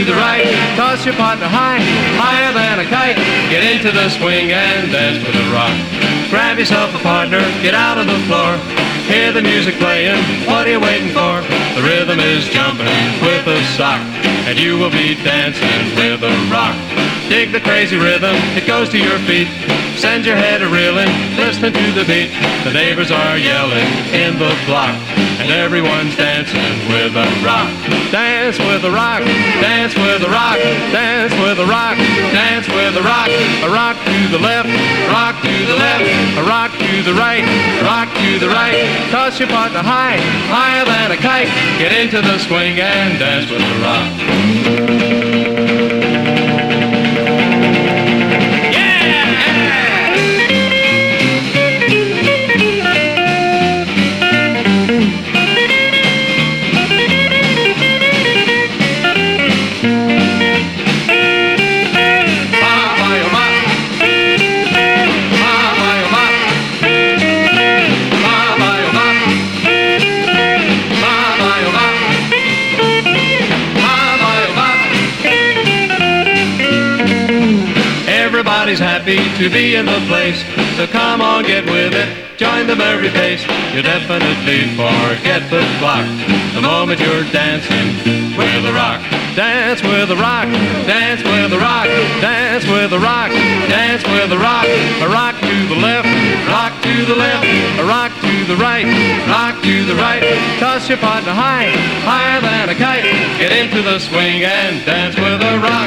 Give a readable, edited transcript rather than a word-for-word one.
to the right. Toss your partner high, higher than a kite. Get into the swing and dance with the rock. Grab yourself a partner, get out on the floor. Hear the music playing, what are you waiting for? The rhythm is jumping with a sock, and you will be dancing with a rock. Dig the crazy rhythm, it goes to your feet. Send your head a-reeling, listening to the beat. The neighbors are yelling in the block, and everyone's dancing with a rock. Dance with a rock, dance with a rock, dance with a rock, dance with a rock. A rock to the left, rock to the left, a rock to the right, rock to the right. Toss your partner high, higher than a kite. Get into the swing and dance with a rock. Everybody's happy to be in the place, so come on, get with it, join the merry pace. You'll definitely forget the clock the moment you're dancing with a rock. Dance with a rock, dance with a rock, dance with a rock, dance with a rock. A rock to the left, rock to the left, a rock to the right, rock to the right. Toss your partner high, higher than a kite. Get into the swing and dance with a rock.